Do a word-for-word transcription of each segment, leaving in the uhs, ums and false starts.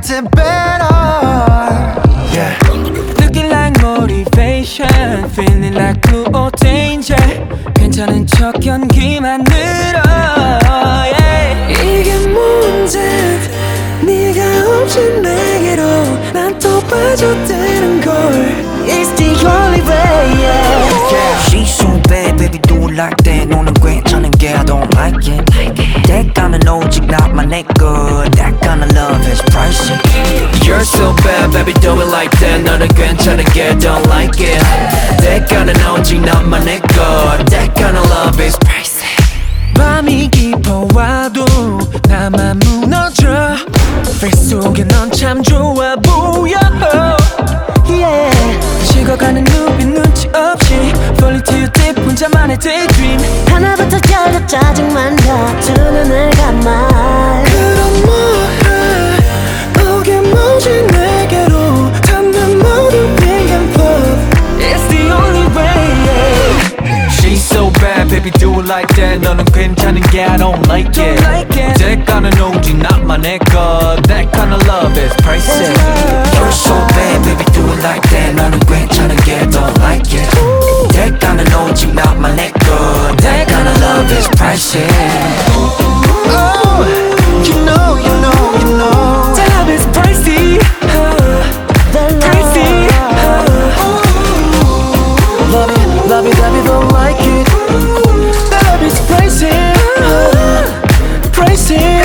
it better. Yeah. Looking like motivation, feeling like blue or danger. 괜찮은 척 연기만 늘어. Yeah. 이게 문제. 네가 없이 내게로 난 또 빠져드는 걸. It's the only way, yeah. Yeah. She's so bad, baby, do it like that. 너는 괜찮은 게 I don't like it. That kind of 오직 나만 내 것. That kind of love is pricey. You're so bad, baby, do it like that. 너는 괜찮은 게 don't like it. That kind of 오직 나만 내 것. That kind of love is pricey. 밤이 깊어와도 나만 무너져. Face 속에 넌 참 좋아 보여. Yeah. 식어가는 눈빛 눈치 없이 Falling to you deep 혼자만의 daydream. 하나부터 열려 짜증만 나. 두 눈을 감아. 그럼 뭐해 오게 모진 내게로 닿는 모든 pink and pop. It's the only way, yeah. She's so bad, baby, do it like that. 너는 괜찮은 게 I don't like it. Don't like it. 대가는 오직 나만 내 것. That kind of love is pricey. You're so bad, baby, do it like that. 너는 괜찮은 게 don't like it. 대가는 오직 나만 내 것. That kind of love is pricey. Oh, you know, you know, you know. That love is pricey. Uh, pricey. Uh, Love it, love it, love it, don't like it. that love is pricey. Uh, pricey.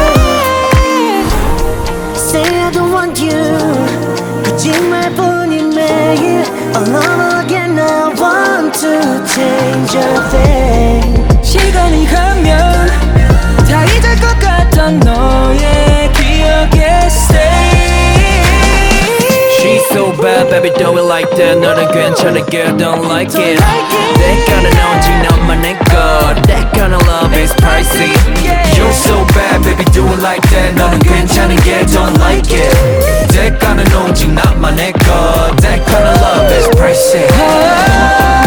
Say I don't want you. 거짓말뿐인 매일. All over again, I want to change your thing. 시간이 가면 다 잊을 것 같던 너의 기억에 stay. She's so bad, baby, do it like that. 너는 괜찮은 게 don't like it. 대가는 오직 나만 내 것. That kind of love is pricey. You're so bad, baby, do it like that. 너는 괜찮은 게 don't like it. 대가는 오직 나만 내 것. That kind of love is pricey.